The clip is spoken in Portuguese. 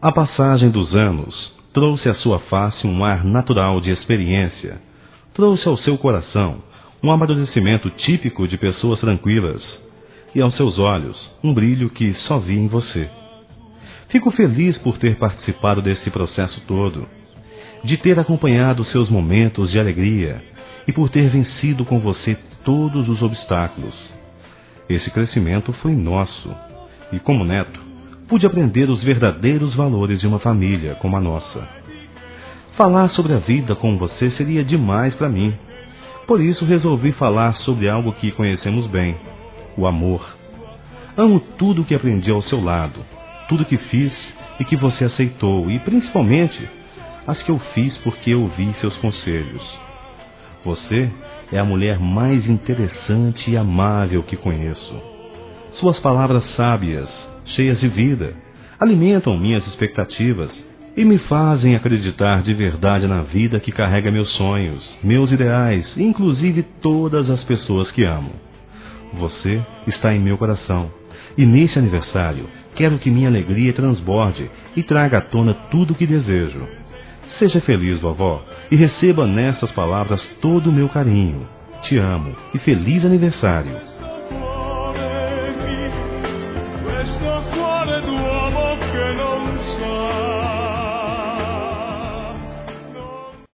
A passagem dos anos trouxe à sua face um ar natural de experiência, trouxe ao seu coração um amadurecimento típico de pessoas tranquilas, e aos seus olhos um brilho que só vi em você. Fico feliz por ter participado desse processo todo, de ter acompanhado seus momentos de alegria e por ter vencido com você todos os obstáculos. Esse crescimento foi nosso, e como neto, pude aprender os verdadeiros valores de uma família como a nossa. Falar sobre a vida com você seria demais para mim. Por isso resolvi falar sobre algo que conhecemos bem, o amor. Amo tudo o que aprendi ao seu lado, tudo que fiz e que você aceitou, e principalmente as que eu fiz porque ouvi seus conselhos. Você é a mulher mais interessante e amável que conheço. Suas palavras sábias, cheias de vida, alimentam minhas expectativas e me fazem acreditar de verdade na vida que carrega meus sonhos, meus ideais e inclusive todas as pessoas que amo. Você está em meu coração, e neste aniversário quero que minha alegria transborde e traga à tona tudo o que desejo. Seja feliz, vovó, e receba nessas palavras todo o meu carinho. Te amo e feliz aniversário.